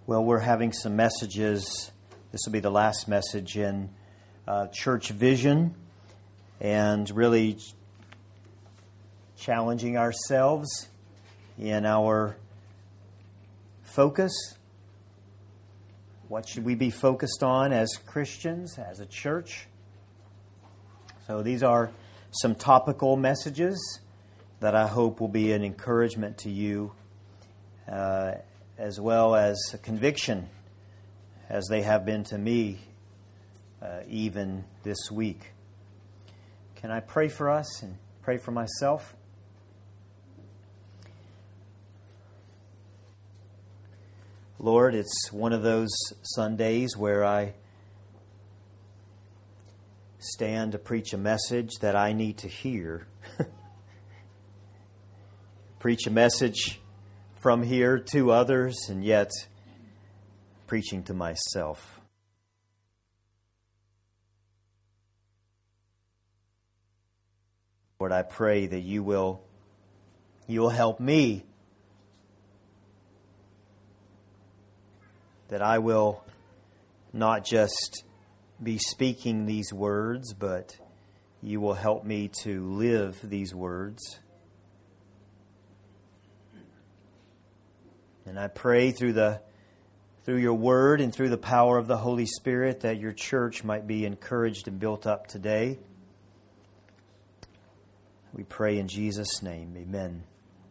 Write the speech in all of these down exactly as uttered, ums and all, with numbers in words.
Well, we're having some messages. This will be the last message in uh, Church Vision, and really challenging ourselves in our focus. What should we be focused on as Christians, as a church? So these are some topical messages that I hope will be an encouragement to you, uh, as well as a conviction, as they have been to me uh, even this week. Can I pray for us and pray for myself? Lord, it's one of those Sundays where I stand to preach a message that I need to hear. Preach a message from here to others, and yet preaching to myself. Lord, I pray that you will, you will help me, that I will not just be speaking these words, but you will help me to live these words. And I pray through the through your word and through the power of the Holy Spirit that your church might be encouraged and built up today. We pray in Jesus' name. Amen.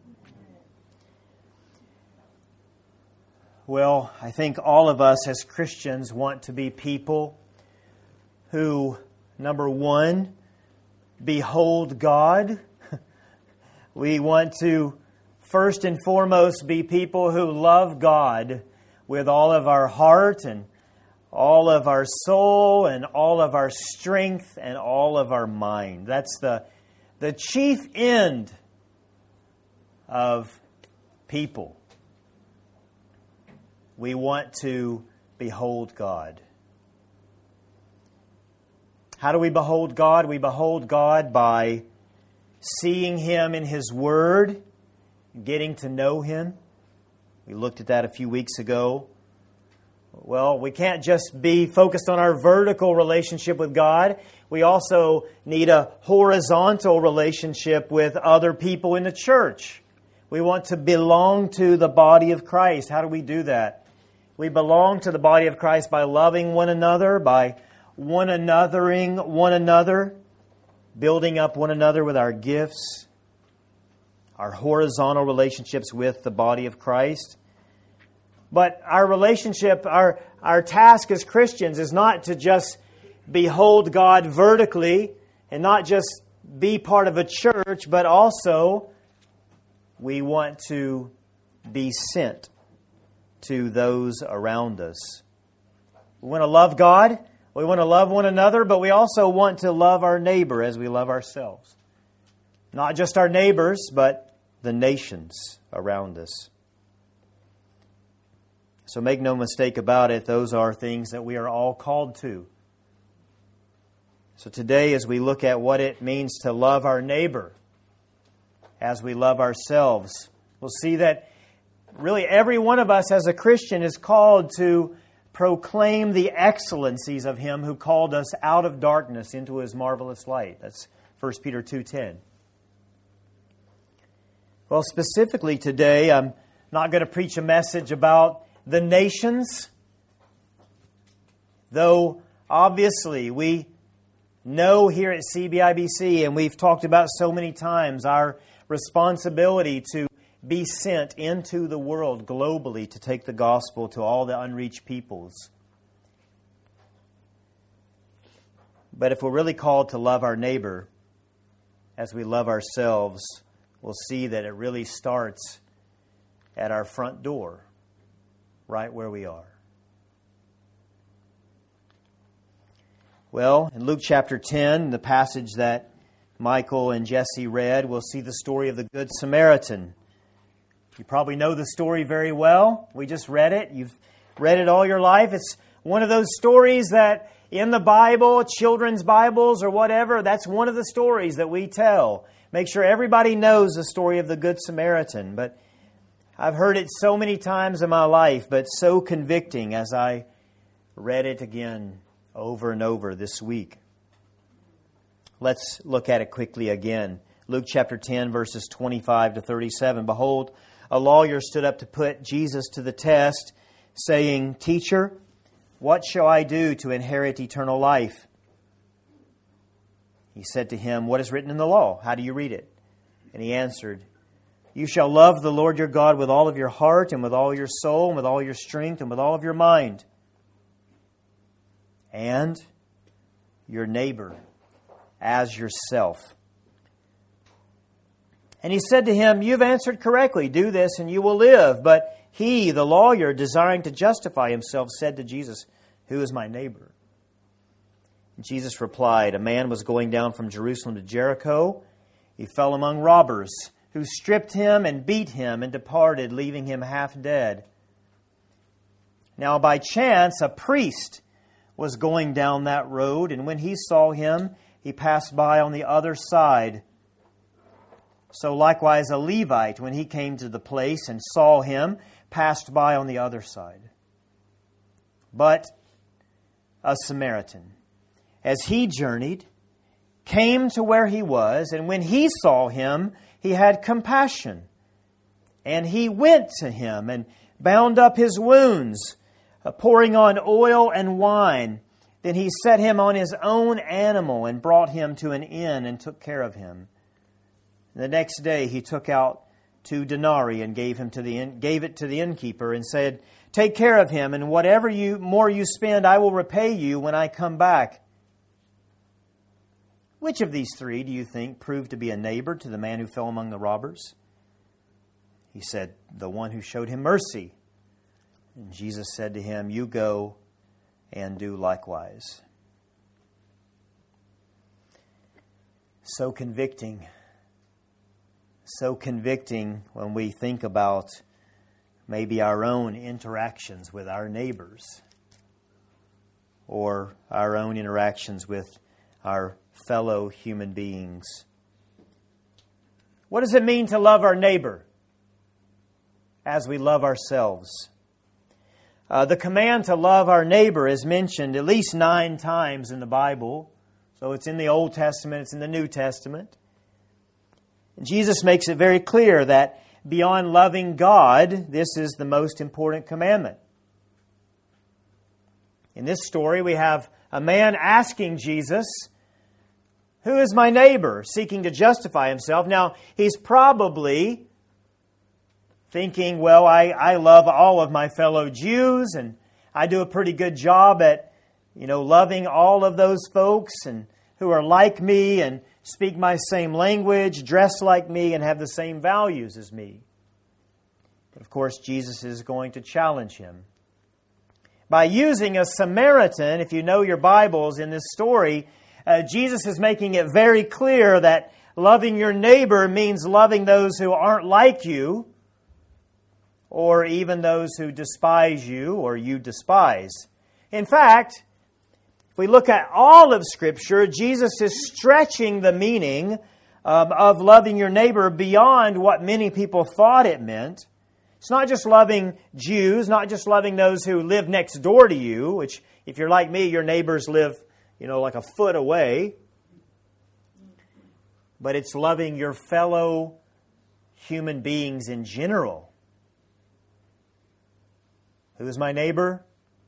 Well, I think all of us as Christians want to be people who, number one, behold God. We want to first and foremost be people who love God with all of our heart and all of our soul and all of our strength and all of our mind. That's the, the chief end of people. We want to behold God. How do we behold God? We behold God by seeing Him in His Word, getting to know Him. We looked at that a few weeks ago. Well, we can't just be focused on our vertical relationship with God. We also need a horizontal relationship with other people in the church. We want to belong to the body of Christ. How do we do that? We belong to the body of Christ by loving one another, by one anothering one another, building up one another with our gifts, our horizontal relationships with the body of Christ. But our relationship, our, our task as Christians is not to just behold God vertically and not just be part of a church, but also we want to be sent to those around us. We want to love God, we want to love one another, but we also want to love our neighbor as we love ourselves. Not just our neighbors, but the nations around us. So make no mistake about it, those are things that we are all called to. So today, as we look at what it means to love our neighbor as we love ourselves, we'll see that really every one of us as a Christian is called to proclaim the excellencies of Him who called us out of darkness into His marvelous light. That's First Peter two ten. Well, specifically today, I'm not going to preach a message about the nations, though obviously we know here at C B I B C, and we've talked about so many times, our responsibility to be sent into the world globally to take the gospel to all the unreached peoples. But if we're really called to love our neighbor as we love ourselves, we'll see that it really starts at our front door, right where we are. Well, in Luke chapter ten, the passage that Michael and Jesse read, we'll see the story of the Good Samaritan. You probably know the story very well. We just read it. You've read it all your life. It's one of those stories that in the Bible, children's Bibles or whatever, that's one of the stories that we tell. Make sure everybody knows the story of the Good Samaritan. But I've heard it so many times in my life, but so convicting as I read it again over and over this week. Let's look at it quickly again. Luke chapter ten, verses twenty-five to thirty-seven. Behold, a lawyer stood up to put Jesus to the test, saying, Teacher, what shall I do to inherit eternal life? He said to him, What is written in the law? How do you read it? And he answered, You shall love the Lord your God with all of your heart and with all your soul and with all your strength and with all of your mind. And your neighbor as yourself. And he said to him, You've answered correctly. Do this and you will live. But he, the lawyer, desiring to justify himself, said to Jesus, Who is my neighbor? And Jesus replied, A man was going down from Jerusalem to Jericho. He fell among robbers, who stripped him and beat him and departed, leaving him half dead. Now by chance a priest was going down that road, and when he saw him, he passed by on the other side. So likewise a Levite, when he came to the place and saw him, passed by on the other side. But a Samaritan, as he journeyed, came to where he was, and when he saw him, he had compassion. And he went to him and bound up his wounds, pouring on oil and wine. Then he set him on his own animal and brought him to an inn and took care of him. The next day he took out two denarii and gave him to the inn, gave it to the innkeeper and said, Take care of him, and whatever you more you spend, I will repay you when I come back. Which of these three do you think proved to be a neighbor to the man who fell among the robbers? He said, The one who showed him mercy. And Jesus said to him, You go and do likewise. So convicting. So convicting when we think about maybe our own interactions with our neighbors or our own interactions with our fellow human beings. What does it mean to love our neighbor as we love ourselves? Uh, the command to love our neighbor is mentioned at least nine times in the Bible. So it's in the Old Testament, it's in the New Testament. And Jesus makes it very clear that beyond loving God, this is the most important commandment. In this story, we have a man asking Jesus, Who is my neighbor? Seeking to justify himself. Now, he's probably thinking, well, I, I love all of my fellow Jews, and I do a pretty good job at, you know, loving all of those folks and who are like me and speak my same language, dress like me, and have the same values as me. But of course, Jesus is going to challenge him. By using a Samaritan, if you know your Bibles in this story, uh, Jesus is making it very clear that loving your neighbor means loving those who aren't like you, or even those who despise you or you despise. In fact, if we look at all of Scripture, Jesus is stretching the meaning um, of loving your neighbor beyond what many people thought it meant. It's not just loving Jews, not just loving those who live next door to you, which if you're like me, your neighbors live, you know, like a foot away. But it's loving your fellow human beings in general. Who is my neighbor?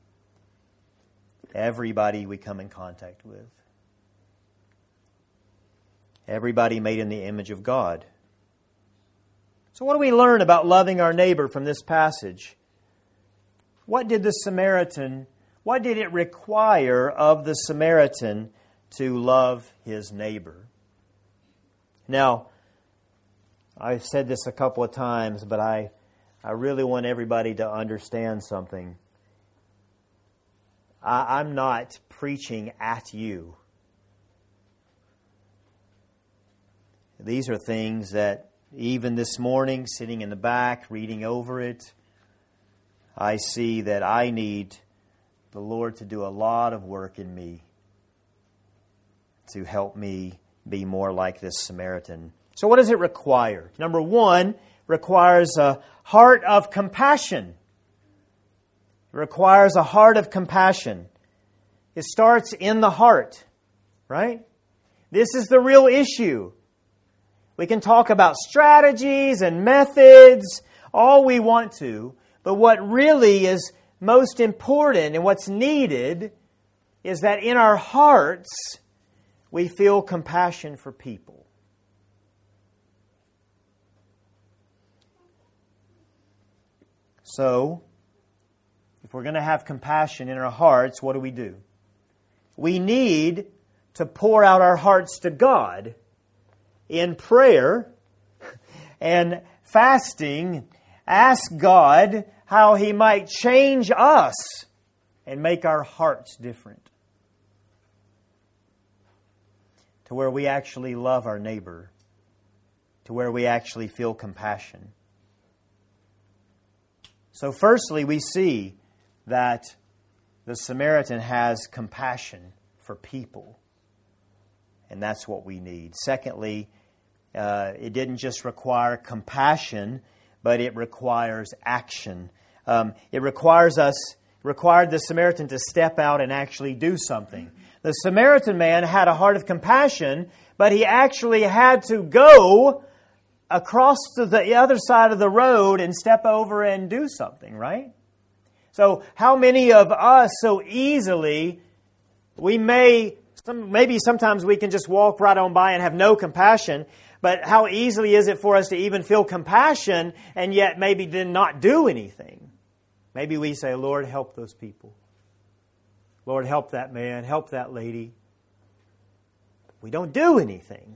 Everybody we come in contact with. Everybody made in the image of God. So what do we learn about loving our neighbor from this passage? What did the Samaritan, what did it require of the Samaritan to love his neighbor? Now, I've said this a couple of times, but I I really want everybody to understand something. I, I'm not preaching at you. These are things that even this morning, sitting in the back, reading over it, I see that I need the Lord to do a lot of work in me to help me be more like this Samaritan. So what does it require? Number one, requires a heart of compassion. It requires a heart of compassion. It starts in the heart, right? This is the real issue. We can talk about strategies and methods, all we want to, but what really is most important and what's needed is that in our hearts we feel compassion for people. So, if we're going to have compassion in our hearts, what do we do? We need to pour out our hearts to God in prayer and fasting. Ask God how He might change us and make our hearts different, to where we actually love our neighbor, to where we actually feel compassion. So firstly, we see that the Samaritan has compassion for people. And that's what we need. Secondly, uh, it didn't just require compassion, but it requires action. Um, it requires us, required the Samaritan to step out and actually do something. The Samaritan man had a heart of compassion, but he actually had to go across to the other side of the road and step over and do something, right? So how many of us so easily, we may, some, maybe sometimes we can just walk right on by and have no compassion, but how easily is it for us to even feel compassion and yet maybe then not do anything? Maybe we say, Lord, help those people. Lord, help that man, help that lady. We don't do anything.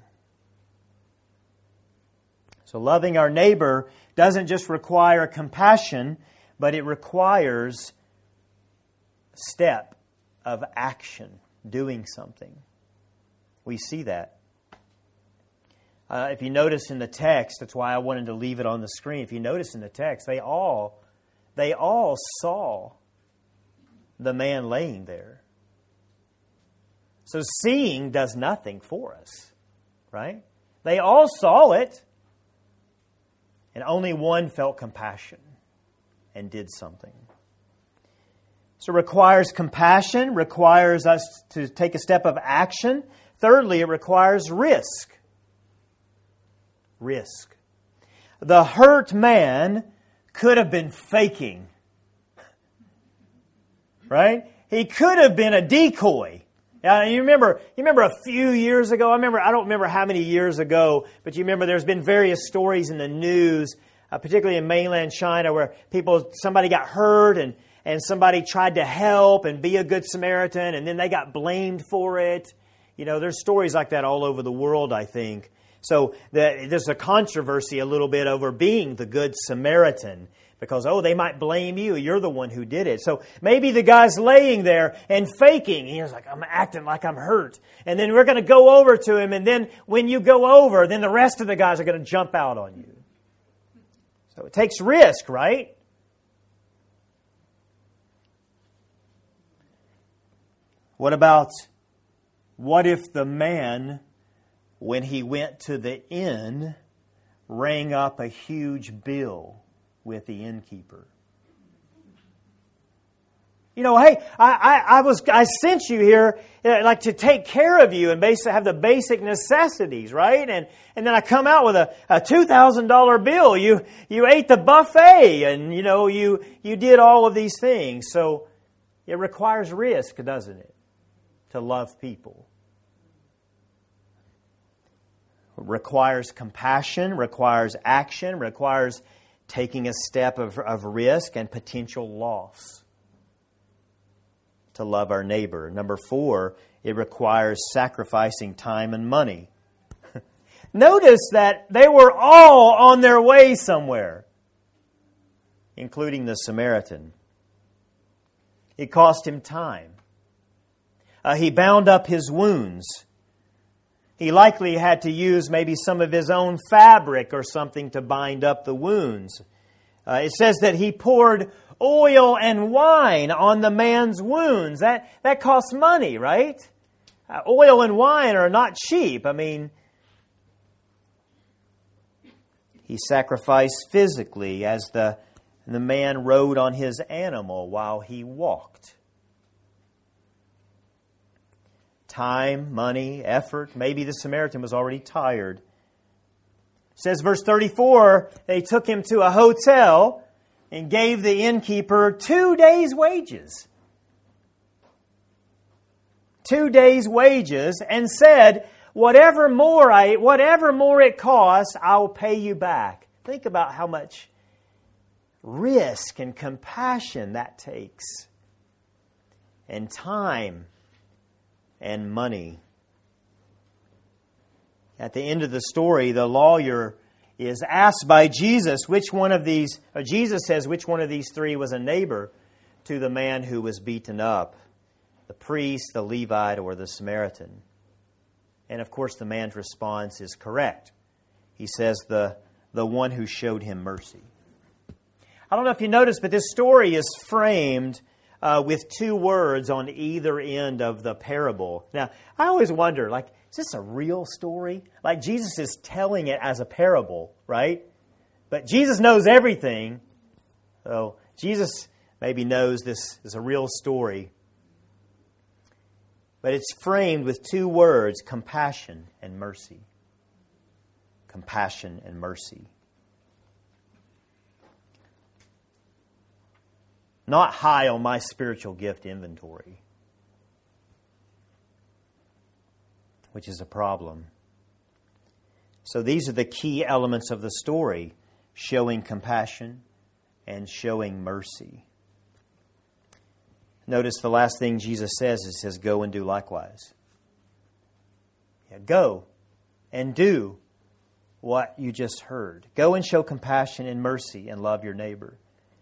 So loving our neighbor doesn't just require compassion, but it requires a step of action, doing something. We see that. Uh, if you notice in the text, that's why I wanted to leave it on the screen. If you notice in the text, they all, they all saw the man laying there. So seeing does nothing for us, right? They all saw it, and only one felt compassion and did something. So it requires compassion, requires us to take a step of action. Thirdly, it requires risk. Risk. The hurt man could have been faking. Right? He could have been a decoy. Now, you remember, you remember a few years ago, I remember, I don't remember how many years ago, but you remember there's been various stories in the news, uh, particularly in mainland China, where people, somebody got hurt and, and somebody tried to help and be a good Samaritan, and then they got blamed for it. You know, there's stories like that all over the world, I think. So the, there's a controversy a little bit over being the good Samaritan. Because, oh, they might blame you. You're the one who did it. So maybe the guy's laying there and faking. He's like, I'm acting like I'm hurt. And then we're going to go over to him. And then when you go over, then the rest of the guys are going to jump out on you. So it takes risk, right? What about, what if the man, when he went to the inn, rang up a huge bill with the innkeeper? You know, hey, I, I, I was I sent you here uh, like to take care of you and basically have the basic necessities, right? And and then I come out with a, a two thousand dollar bill. You you ate the buffet, and you know you you did all of these things. So it requires risk, doesn't it, to love people? It requires compassion, requires action, requires taking a step of, of risk and potential loss to love our neighbor. Number four, it requires sacrificing time and money. Notice that they were all on their way somewhere, including the Samaritan. It cost him time. Uh, he bound up his wounds. He likely had to use maybe some of his own fabric or something to bind up the wounds. Uh, it says that he poured oil and wine on the man's wounds. That that costs money, right? Uh, oil and wine are not cheap. I mean, He sacrificed physically as the, the man rode on his animal while he walked. Time, money, effort. Maybe the Samaritan was already tired. It says verse thirty-four, they took him to a hotel and gave the innkeeper two days' wages. Two days' wages and said, whatever more I, whatever more it costs, I'll pay you back. Think about how much risk and compassion that takes. And time and money. At the end of the story, the lawyer is asked by Jesus which one of these, or Jesus says which one of these three was a neighbor to the man who was beaten up. The priest, the Levite, or the Samaritan. And of course the man's response is correct. He says the, the one who showed him mercy. I don't know if you noticed, but this story is framed uh, with two words on either end of the parable. Now, I always wonder, like, is this a real story? Like Jesus is telling it as a parable, right? But Jesus knows everything. So Jesus maybe knows this is a real story. But it's framed with two words, compassion and mercy. Compassion and mercy. Not high on my spiritual gift inventory, which is a problem. So these are the key elements of the story, showing compassion and showing mercy. Notice the last thing Jesus says, it says, go and do likewise. Yeah, go and do what you just heard. Go and show compassion and mercy and love your neighbor.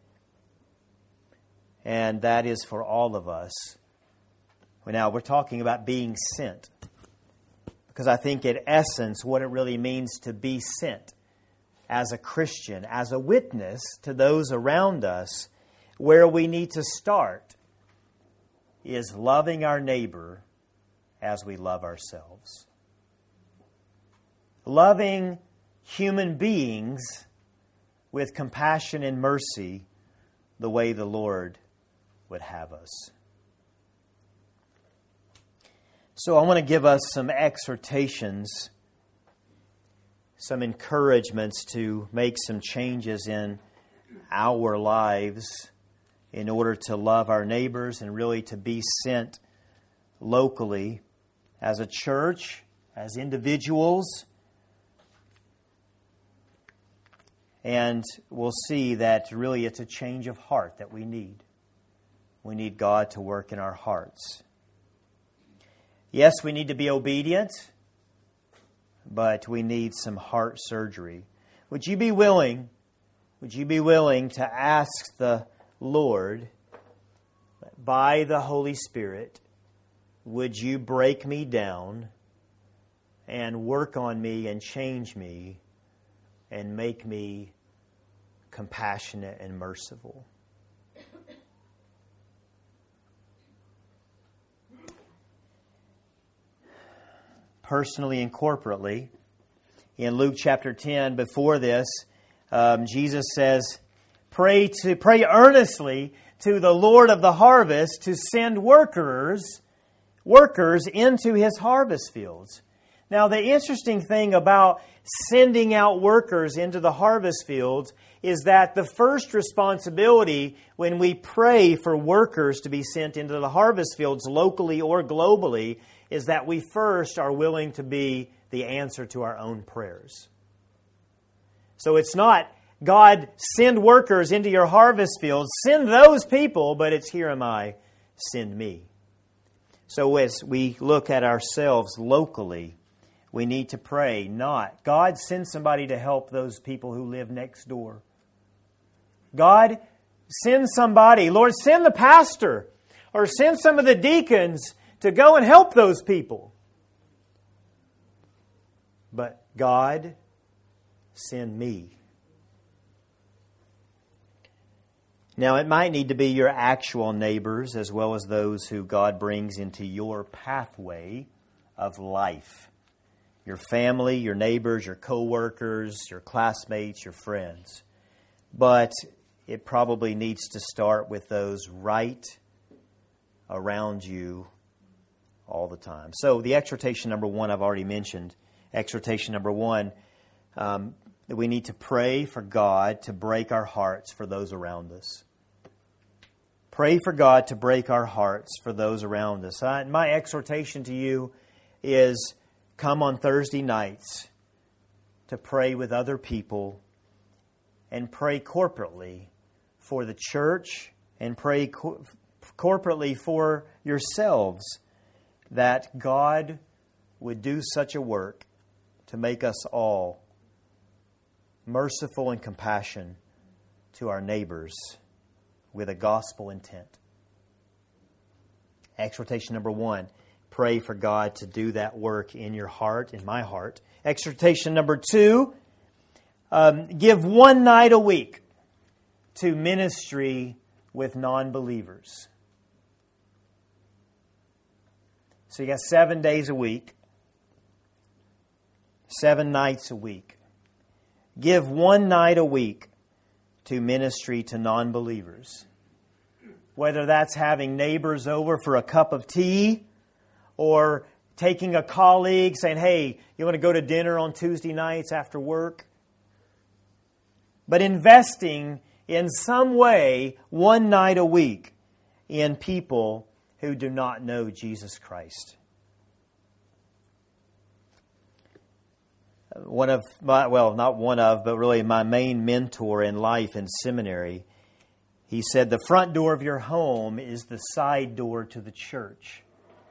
And that is for all of us. Now, we're talking about being sent. Because I think in essence, what it really means to be sent as a Christian, as a witness to those around us, where we need to start is loving our neighbor as we love ourselves. Loving human beings with compassion and mercy the way the Lord would have us. So I want to give us some exhortations, some encouragements to make some changes in our lives in order to love our neighbors and really to be sent locally as a church, as individuals. And we'll see that really it's a change of heart that we need. We need God to work in our hearts. Yes, we need to be obedient, but we need some heart surgery. Would you be willing, would you be willing to ask the Lord, by the Holy Spirit, would you break me down and work on me and change me and make me compassionate and merciful? Personally and corporately, in Luke chapter ten, before this, um, Jesus says, Pray to pray earnestly to the Lord of the harvest to send workers, workers into His harvest fields. Now, the interesting thing about sending out workers into the harvest fields is that the first responsibility when we pray for workers to be sent into the harvest fields locally or globally is that we first are willing to be the answer to our own prayers. So it's not, God, send workers into your harvest fields. Send those people, but it's here am I, send me. So as we look at ourselves locally, we need to pray not, God, send somebody to help those people who live next door. God, send somebody. Lord, send the pastor or send some of the deacons to go and help those people. But God, send me. Now, it might need to be your actual neighbors as well as those who God brings into your pathway of life. your family, your neighbors, your coworkers, your classmates, your friends. But it probably needs to start with those right around you all the time. So the exhortation number one I've already mentioned. Exhortation number one, um, that we need to pray for God to break our hearts for those around us. Pray for God to break our hearts for those around us. Uh, my exhortation to you is come on Thursday nights to pray with other people and pray corporately for the church and pray co- corporately for yourselves that God would do such a work to make us all merciful and compassion to our neighbors with a gospel intent. Exhortation number one, pray for God to do that work in your heart, in my heart. Exhortation number two, um, give one night a week to ministry with non-believers. So you got seven days a week, seven nights a week. Give one night a week to ministry to non-believers. Whether that's having neighbors over for a cup of tea or taking a colleague saying, hey, you want to go to dinner on Tuesday nights after work? But investing in some way one night a week in people who do not know Jesus Christ. One of my, well, not one of, but really my main mentor in life in seminary, he said, the front door of your home is the side door to the church.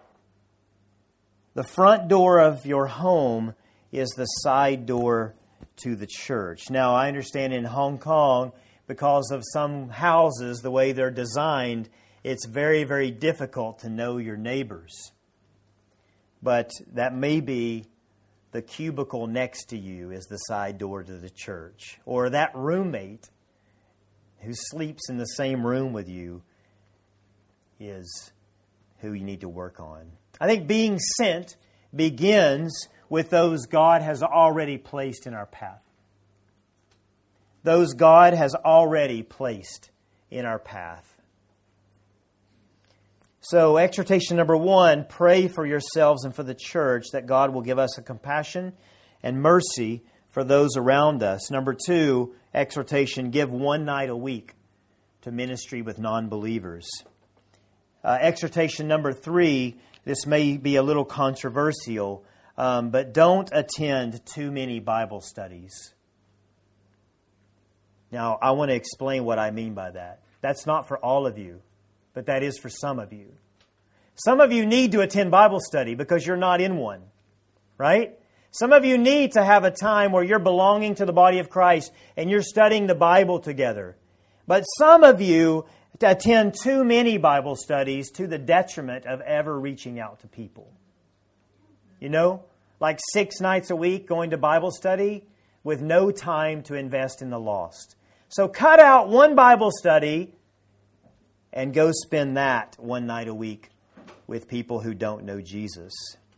The front door of your home is the side door to the church. Now, I understand in Hong Kong, because of some houses, the way they're designed, it's very, very difficult to know your neighbors. But that may be the cubicle next to you is the side door to the church. Or that roommate who sleeps in the same room with you is who you need to work on. I think being sent begins with those God has already placed in our path. Those God has already placed in our path. So, exhortation number one, pray for yourselves and for the church that God will give us a compassion and mercy for those around us. Number two, exhortation, give one night a week to ministry with non-believers. Uh, exhortation number three, this may be a little controversial, um, but don't attend too many Bible studies. Now, I want to explain what I mean by that. That's not for all of you, but that is for some of you. Some of you need to attend Bible study because you're not in one, right? Some of you need to have a time where you're belonging to the body of Christ and you're studying the Bible together. But some of you attend too many Bible studies to the detriment of ever reaching out to people. You know, like six nights a week going to Bible study with no time to invest in the lost. So cut out one Bible study and go spend that one night a week with people who don't know Jesus.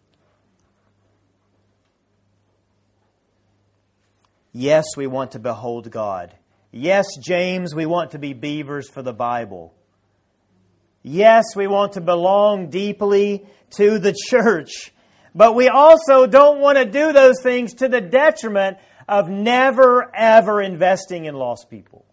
Yes, we want to behold God. Yes, James, we want to be beavers for the Bible. Yes, we want to belong deeply to the church. But we also don't want to do those things to the detriment of never, ever investing in lost people.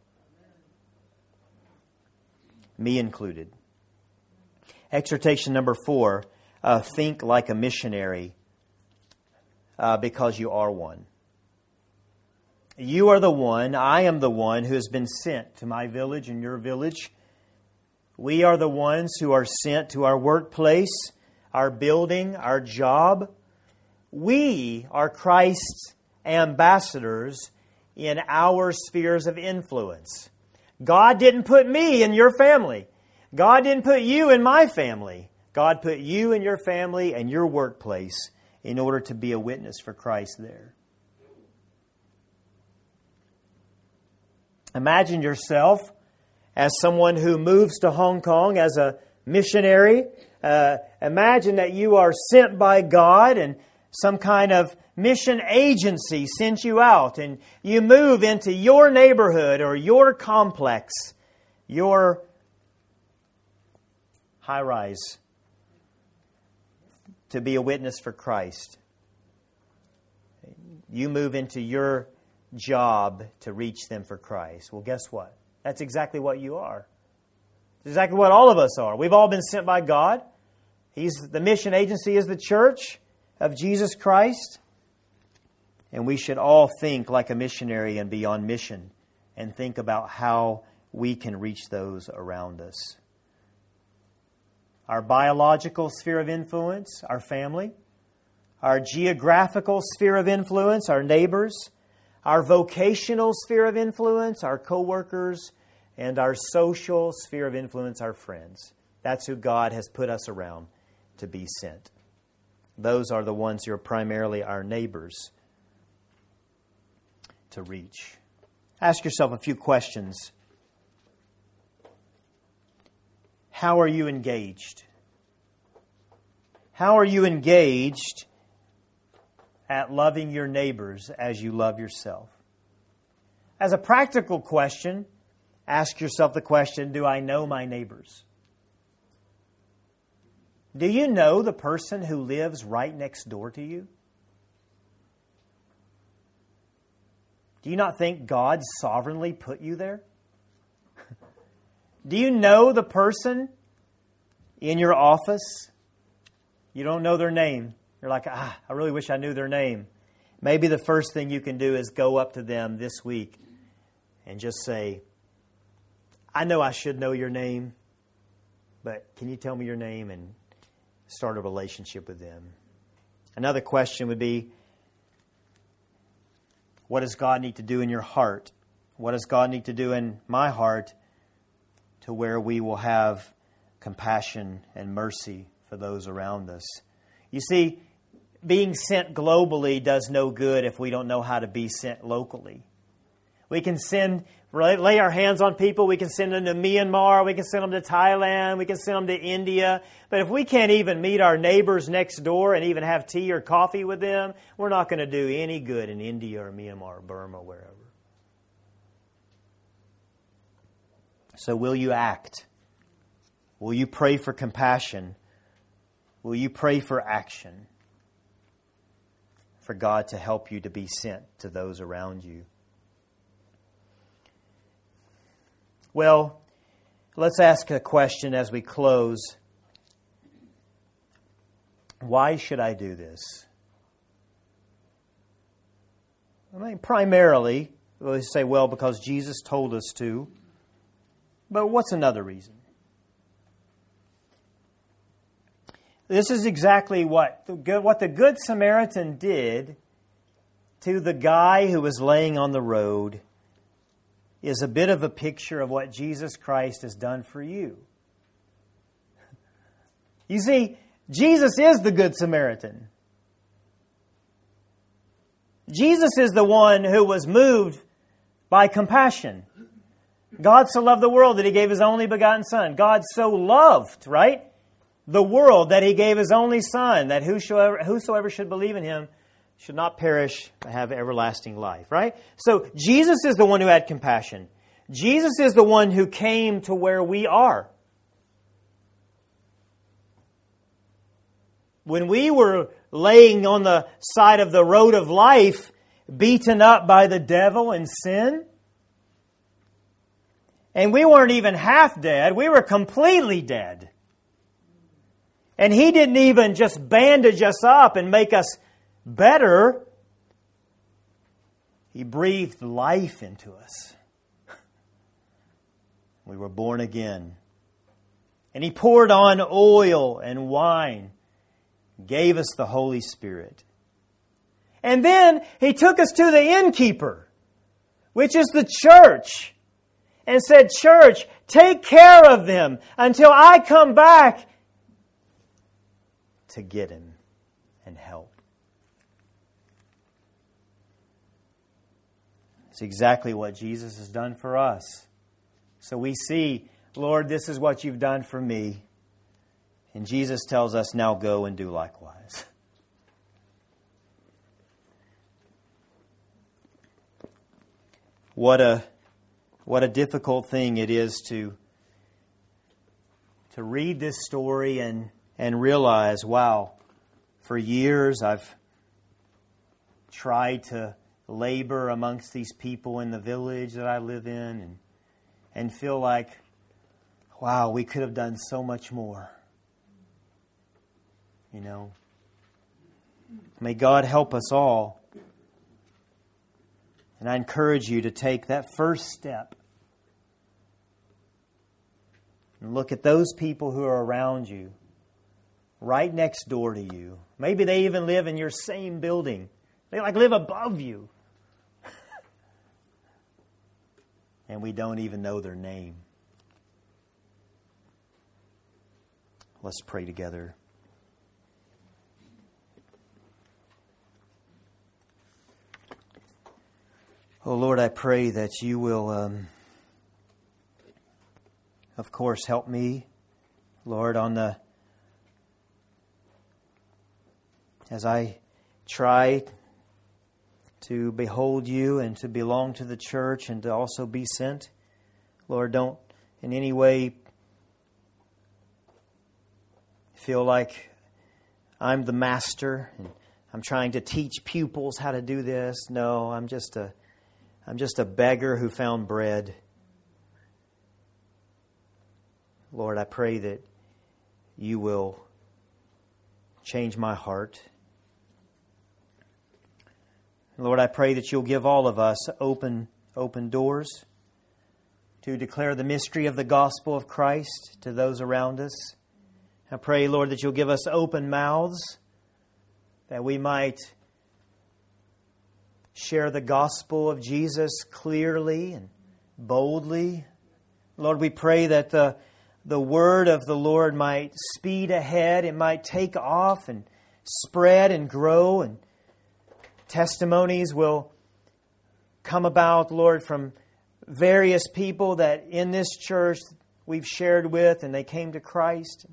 Me included. Exhortation number four, uh, think like a missionary uh, because you are one. You are the one, I am the one who has been sent to my village and your village. We are the ones who are sent to our workplace, our building, our job. We are Christ's ambassadors in our spheres of influence. God didn't put me in your family. God didn't put you in my family. God put you in your family and your workplace in order to be a witness for Christ there. Imagine yourself as someone who moves to Hong Kong as a missionary. Uh, imagine that you are sent by God and some kind of mission agency sent you out and you move into your neighborhood or your complex, your high-rise, to be a witness for Christ. You move into your job to reach them for Christ. Well, guess what? That's exactly what you are. It's exactly what all of us are. We've all been sent by God. He's the mission agency is the church of Jesus Christ. And we should all think like a missionary and be on mission and think about how we can reach those around us. Our biological sphere of influence, our family. Our geographical sphere of influence, our neighbors. Our vocational sphere of influence, our co-workers. And our social sphere of influence, our friends. That's who God has put us around to be sent. Those are the ones who are primarily our neighbors to reach. Ask yourself a few questions. How are you engaged? How are you engaged at loving your neighbors as you love yourself? As a practical question, ask yourself the question, do I know my neighbors? Do you know the person who lives right next door to you? Do you not think God sovereignly put you there? Do you know the person in your office? You don't know their name. You're like, ah, I really wish I knew their name. Maybe the first thing you can do is go up to them this week and just say, I know I should know your name, but can you tell me your name and start a relationship with them? Another question would be, what does God need to do in your heart? What does God need to do in my heart to where we will have compassion and mercy for those around us? You see, being sent globally does no good if we don't know how to be sent locally. We can send, lay our hands on people. We can send them to Myanmar. We can send them to Thailand. We can send them to India. But if we can't even meet our neighbors next door and even have tea or coffee with them, we're not going to do any good in India or Myanmar or Burma or wherever. So will you act? Will you pray for compassion? Will you pray for action? For God to help you to be sent to those around you. Well, let's ask a question as we close. Why should I do this? I mean, primarily, we'll say, well, because Jesus told us to. But what's another reason? This is exactly what the good, what the Good Samaritan did to the guy who was laying on the road is a bit of a picture of what Jesus Christ has done for you. You see, Jesus is the Good Samaritan. Jesus is the one who was moved by compassion. God so loved the world that He gave His only begotten Son. God so loved, right, the world that He gave His only Son, that whosoever, whosoever should believe in Him should not perish, but have everlasting life, right? So Jesus is the one who had compassion. Jesus is the one who came to where we are. When we were laying on the side of the road of life, beaten up by the devil and sin, and we weren't even half dead, we were completely dead. And He didn't even just bandage us up and make us better. He breathed life into us. We were born again. And He poured on oil and wine, gave us the Holy Spirit. And then He took us to the innkeeper, which is the church, and said, church, take care of them until I come back to get him and help. It's exactly what Jesus has done for us. So we see, Lord, this is what You've done for me. And Jesus tells us, now go and do likewise. what a what a difficult thing it is to to read this story and and realize, wow, for years I've tried to labor amongst these people in the village that I live in and and feel like, wow, we could have done so much more. You know, may God help us all. And I encourage you to take that first step and look at those people who are around you, right next door to you. Maybe they even live in your same building. They like live above you. And we don't even know their name. Let's pray together. Oh Lord, I pray that you will, um, of course, help me, Lord, on the as I try to behold you and to belong to the church and to also be sent. Lord, don't in any way feel like I'm the master and I'm trying to teach pupils how to do this. No, I'm just a I'm just a beggar who found bread. Lord, I pray that you will change my heart. Lord, I pray that you'll give all of us open, open doors to declare the mystery of the gospel of Christ to those around us. I pray, Lord, that you'll give us open mouths that we might share the gospel of Jesus clearly and boldly. Lord, we pray that the, the word of the Lord might speed ahead. It might take off and spread and grow, and testimonies will come about, Lord, from various people that in this church we've shared with and they came to Christ.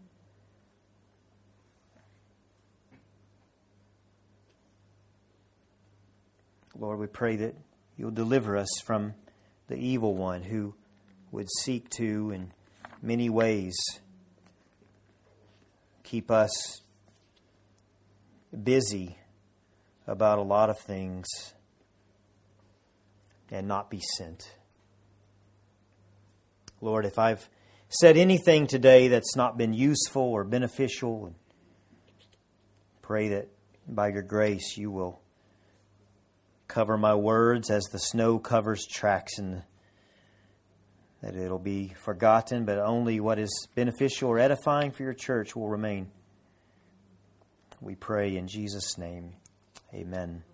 Lord, we pray that you'll deliver us from the evil one who would seek to, in many ways, keep us busy about a lot of things and not be sent. Lord, if I've said anything today that's not been useful or beneficial, pray that by your grace you will cover my words as the snow covers tracks, and that it'll be forgotten, but only what is beneficial or edifying for your church will remain. We pray in Jesus' name. Amen.